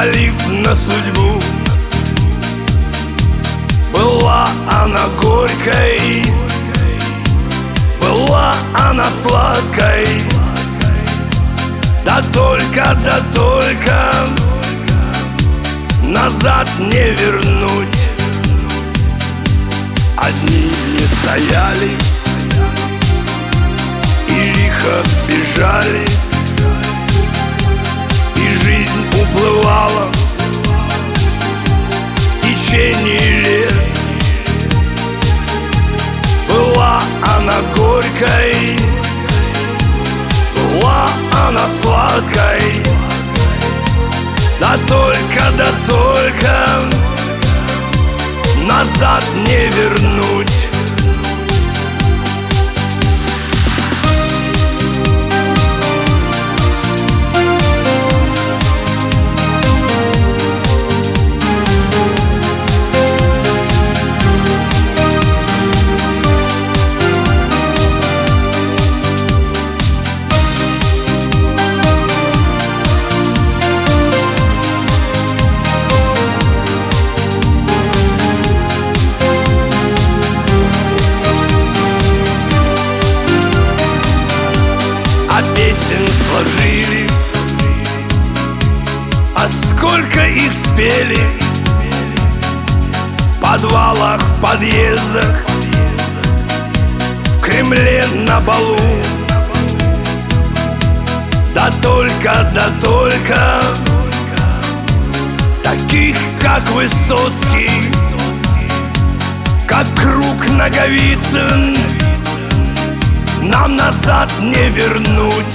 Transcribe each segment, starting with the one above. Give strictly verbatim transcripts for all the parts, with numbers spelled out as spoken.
свалив на судьбу. Была она горькой, была она сладкой, да только, да только назад не вернуть. Одни не стояли и лихо бежали, и жизнь уплывала в течение лет. Была она горькой, была она сладкой, да только, да только назад не вернуть. Песен сложили, а сколько их спели в подвалах, в подъездах, в Кремле на балу. Да только, да только таких, как Высоцкий, как Круг, Наговицын, нам назад не вернуть.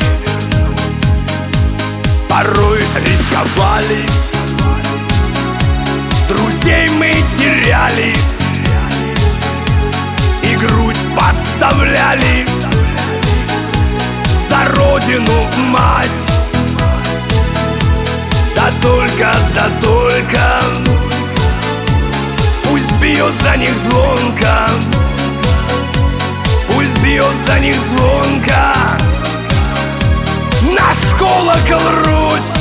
Порой рисковали, друзей мы теряли, и грудь подставляли за родину, мать. Да только, да только пусть бьет за них звонко, пусть бьет за них звонко наш колокол Русь.